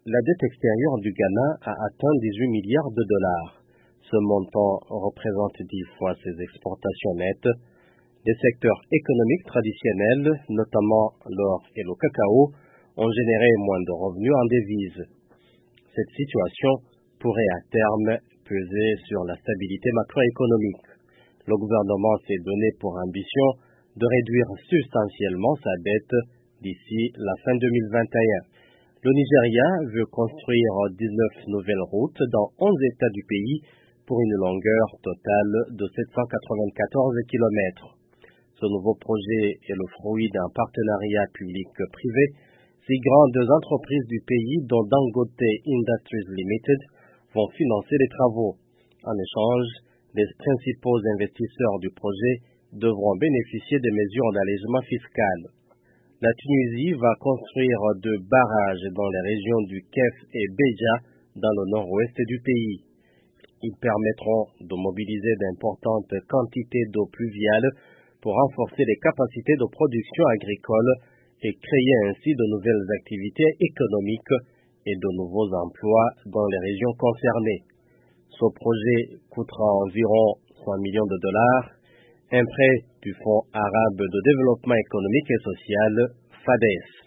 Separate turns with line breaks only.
La dette extérieure du Ghana a atteint 18 milliards de dollars. Ce montant représente 10 fois ses exportations nettes. Des secteurs économiques traditionnels, notamment l'or et le cacao, ont généré moins de revenus en devises. Cette situation pourrait à terme peser sur la stabilité macroéconomique. Le gouvernement s'est donné pour ambition de réduire substantiellement sa dette d'ici la fin 2021. Le Nigeria veut construire 19 nouvelles routes dans 11 États du pays pour une longueur totale de 794 km. Ce nouveau projet est le fruit d'un partenariat public-privé. 6 grandes entreprises du pays, dont Dangote Industries Limited, vont financer les travaux. En échange, les principaux investisseurs du projet devront bénéficier des mesures d'allègement fiscal. La Tunisie va construire 2 barrages dans les régions du Kef et Béja, dans le nord-ouest du pays. Ils permettront de mobiliser d'importantes quantités d'eau pluviale pour renforcer les capacités de production agricole et créer ainsi de nouvelles activités économiques et de nouveaux emplois dans les régions concernées. Ce projet coûtera environ 100 millions de dollars. Un prêt du Fonds arabe de développement économique et social, FADES.